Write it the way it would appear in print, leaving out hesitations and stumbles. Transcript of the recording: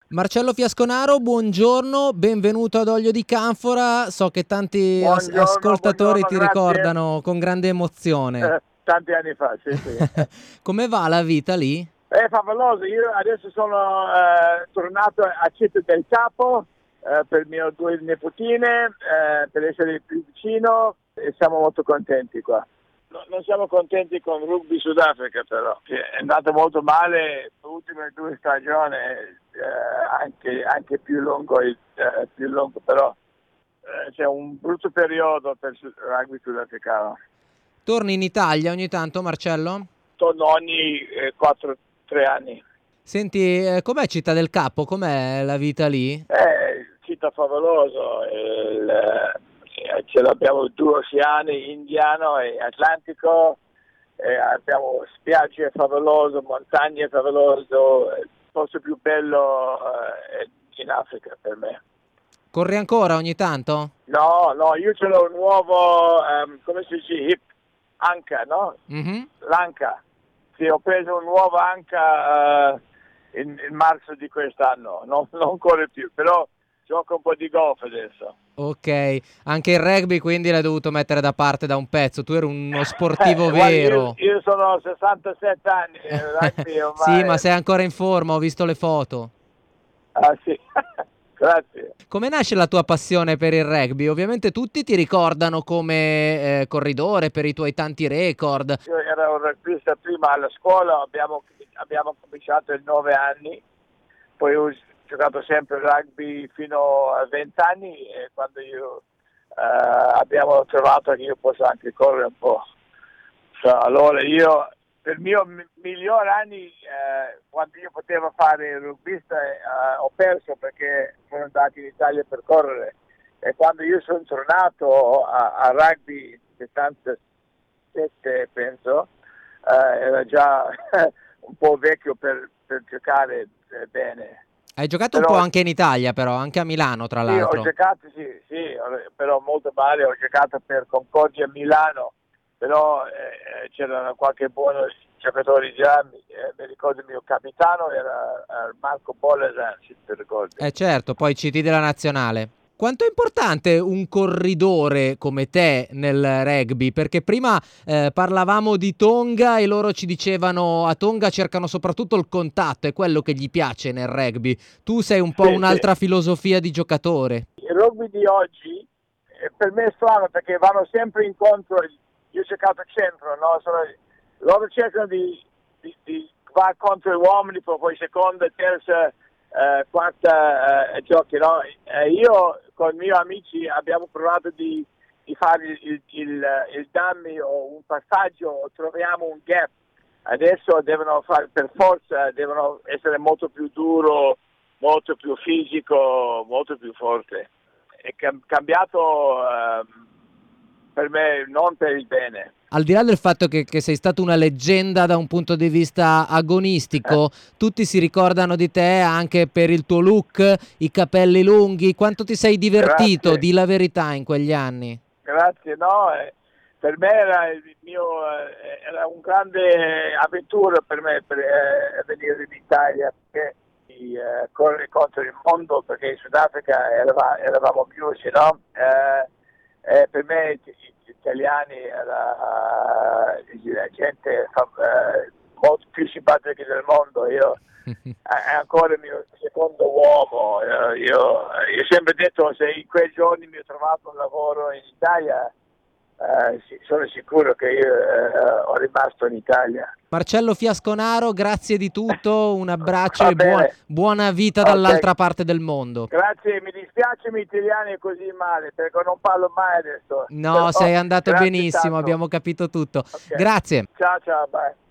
Marcello Fiasconaro, buongiorno, benvenuto ad Olio di Canfora. So che tanti ascoltatori Buongiorno, ti grazie. ricordano con grande emozione. Tanti anni fa, sì, sì. Come va la vita lì? È favoloso, io adesso sono tornato a Città del Capo per mie due nipotine, per essere più vicino e siamo molto contenti qua. Non siamo contenti con Rugby Sudafrica però, che è andato molto male le ultime due stagioni, anche più lungo però c'è un brutto periodo per il rugby sudafricano. Torni in Italia ogni tanto, Marcello? Torno ogni 4-3 anni. Senti, com'è Città del Capo? Com'è la vita lì? Città favoloso, ce l'abbiamo due oceani, Indiano e Atlantico, abbiamo spiagge favolose, montagne favolose, il posto più bello è in Africa per me. Corri ancora ogni tanto? No, io ce l'ho un nuovo, come si dice, hip, anca, no? Mhm. L'anca. Sì, ho preso un nuovo anca in marzo di quest'anno, non corre più, però gioco un po' di golf adesso. Ok, anche il rugby quindi l'hai dovuto mettere da parte da un pezzo. Tu eri uno sportivo Guarda, vero. io sono 67 anni, il rugby Sì, ma ormai. sei ancora in forma, ho visto le foto. Ah sì, grazie. Come nasce la tua passione per il rugby? Ovviamente tutti ti ricordano come corridore per i tuoi tanti record. Io ero un rugbista prima alla scuola, abbiamo cominciato a 9 anni, poi ho giocato sempre rugby fino a 20 anni e quando abbiamo trovato che io posso anche correre un po'. Allora io, per i miei migliori anni, quando io potevo fare il rugbista, ho perso perché sono andato in Italia per correre e quando io sono tornato a rugby 77 penso, era già un po' vecchio per giocare bene. Hai giocato un po' Però anche in Italia, però, anche a Milano, tra sì, ho l'altro. giocato, sì, però molto male, ho giocato per Concordia Milano, però c'erano qualche buono giocatori già, mi ricordo il mio capitano era Marco Bolesan, se ti ricordi. Certo, poi CT della nazionale. Quanto è importante un corridore come te nel rugby? Perché prima parlavamo di Tonga e loro ci dicevano a Tonga cercano soprattutto il contatto, è quello che gli piace nel rugby. Tu sei un po' Sì, sì. un'altra filosofia di giocatore. Il rugby di oggi per me è strano perché vanno sempre incontro, io ho cercato centro, no? Loro cercano di va contro gli uomini, poi seconda, terza, quarta giochi, no? Io con i miei amici abbiamo provato di fare il dummy o un passaggio o troviamo un gap. Adesso devono fare per forza, devono essere molto più duro, molto più fisico, molto più forte. È cambiato per me, non per il bene. Al di là del fatto che sei stato una leggenda da un punto di vista agonistico, tutti si ricordano di te anche per il tuo look, i capelli lunghi. Quanto ti sei divertito, Grazie, di la verità, in quegli anni? grazie. No, per me era un grande avventura per me per venire in Italia perché correre contro il mondo perché in Sudafrica eravamo chiusi, no? Per me gli italiani era la gente molto più simpatica del mondo. Io è ancora il mio secondo uomo. Io ho sempre detto se in quei giorni mi ho trovato un lavoro in Italia, sono sicuro che io ho rimasto in Italia. Marcello Fiasconaro, grazie di tutto, un abbraccio Va e bene, buona vita ok. dall'altra parte del mondo. Grazie, mi dispiace i miei italiani così male perché non parlo mai adesso, No, però sei andato grazie benissimo, tanto. abbiamo capito tutto. Ok, Grazie. ciao, bye.